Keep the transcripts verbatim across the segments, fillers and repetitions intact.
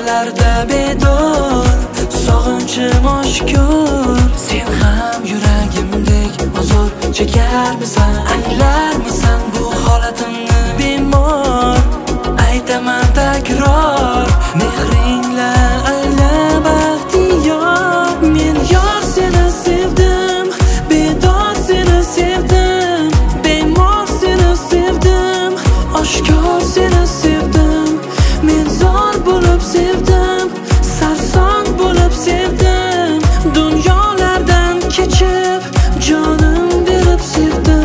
kechalarda bedor, sog'inchim oshkor. Sen ham yuragimdek ozor chekarmisan? Anglarmisan bu holatimni bemor? Aytaman takror, mehringla ayla baxtiyor. Men yor seni sevdim, bedor seni sevdim, bemor seni sevdim, oshkor seni sevdim. Men zor bo'lib sevdim, sarson bo'lib sevdim, dunyolardan kechib jonim berib sevdim.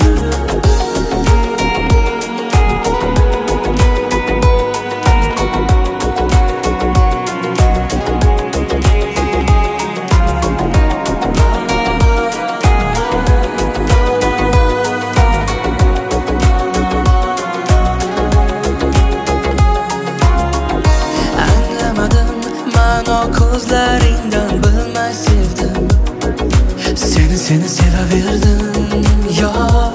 Ko'zlaringdan bilmay sevdim, seni seni sevaverdim. Yo,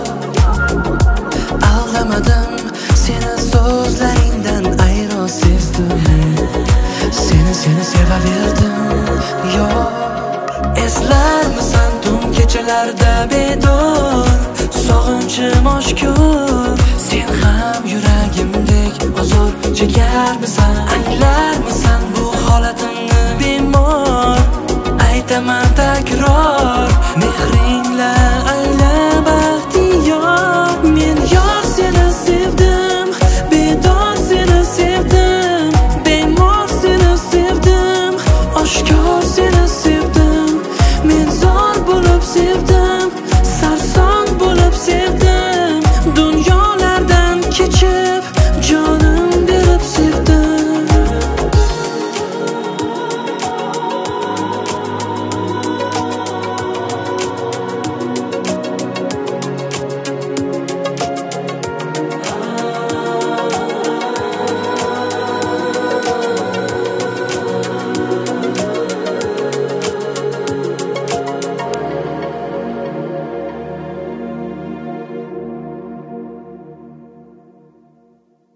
aldamadim, seni so'zlaringdan ayro sezdim, seni seni sevaverdim. Yo, eslarmisan tun kechalarda bedor, sog'inchim oshkor. Sen ham yuragimdek ozor chekarmisan? Anglarmisan bu holatimni bemor? Aytaman